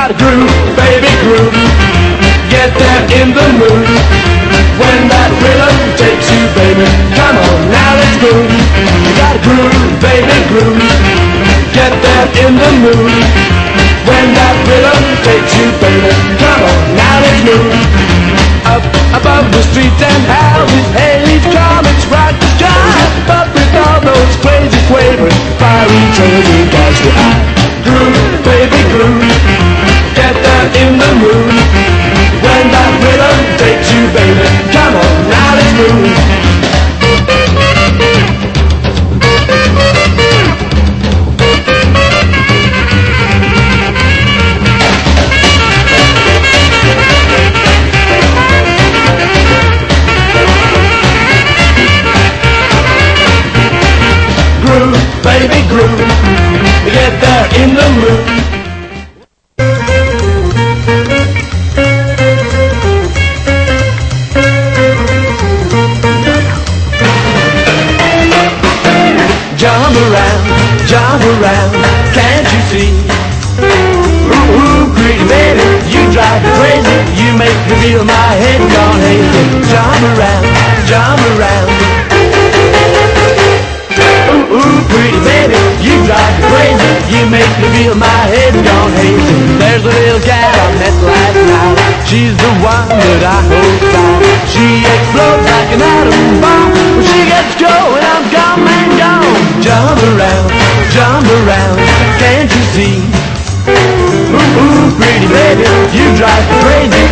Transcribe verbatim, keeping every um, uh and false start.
gotta groove, baby, groove. Get there in the mood. When that rhythm takes you, baby, come on, now let's groove. You gotta groove, baby, groove. Get there in the mood. When that rhythm takes you, baby, come on, now let's move. Up above the streets and houses, haze, comets, rock the sky. But with all those crazy quavers, fiery trails you catch the eye. Groove, baby, groove. Get there in the mood. When that rhythm takes you, baby, come on, now let's move. Groove, baby, groove. Get there in the mood. Jump around, jump around, can't you see? Ooh, ooh, pretty baby, you drive me crazy. You make me feel my head gone hazy. Jump around, jump around. Ooh, ooh, pretty baby, you drive me crazy. You make me feel my head gone hazy. There's a little gal I met last night. She's the one that I hold tight. She explodes like an atom bomb. When she gets going, I'm gone, man, gone. Jump around, jump around, can't you see? Ooh, ooh, pretty baby, you drive me crazy.